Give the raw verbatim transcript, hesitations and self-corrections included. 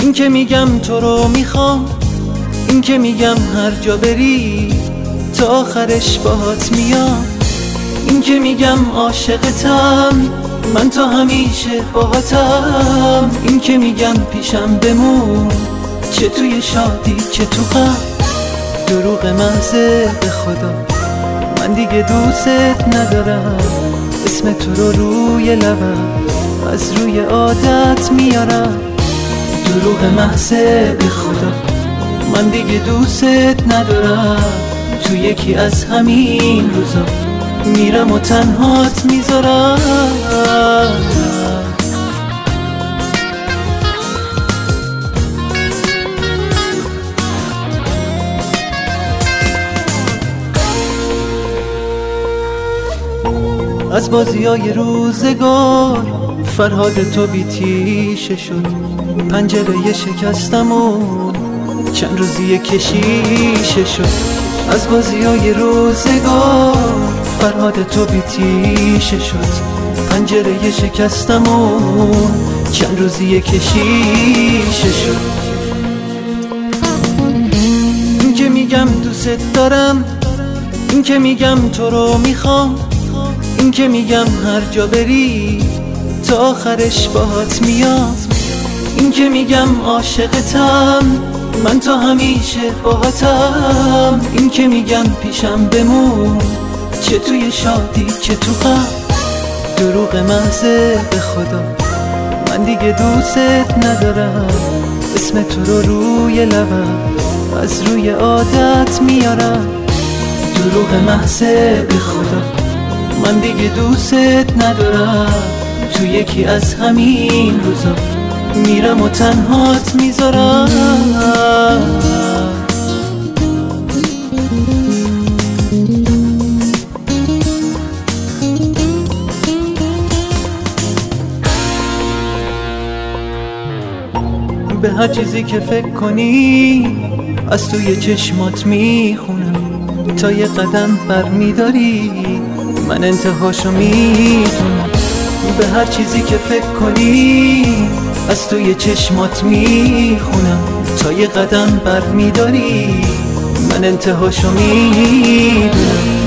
این که میگم تو رو میخوام، این که میگم هر جا بری تا آخرش باهات میام، این که میگم عاشقتم من تا همیشه باهاتم، این که میگم پیشم بمون چه توی شادی چه تو غم. دروغ محضه به خدا من دیگه دوست ندارم، اسم تو رو روی لبم از روی عادت میارم. دروغ محضه به خدا من دیگه دوست ندارم، تو یکی از همین روزا میرم و تنهات میذارم. از بازیای روزگار فرهاد تو بیتیشه شد، پنجره شکستم و چند روزی کشیشه شد. از بازیای روزگار فرهاد تو بیتیشه شد، پنجره شکستم و چند روزی کشیشه شد. این که میگم دوست دارم، این که میگم تو رو میخوام، این که میگم هر جا بری تا آخرش باهات میام، این که میگم عاشقتم من تا همیشه باهاتم، این که میگم پیشم بمون چه توی شادی چه تو غم. دروغ محضه به خدا من دیگه دوست ندارم، اسم تو رو روی لبم از روی عادت میارم. دروغ محضه به خدا من دیگه دوست ندارم، تو یکی از همین روزا میرم و تنهات میذارم. به هر چیزی که فکر کنی از توی چشمات میخونم، تا یه قدم برمیداری من انتهاشو میدونم. به هر چیزی که فکر کنی از توی چشمات میخونم، تا یه قدم برمیداری من انتهاشو میدونم.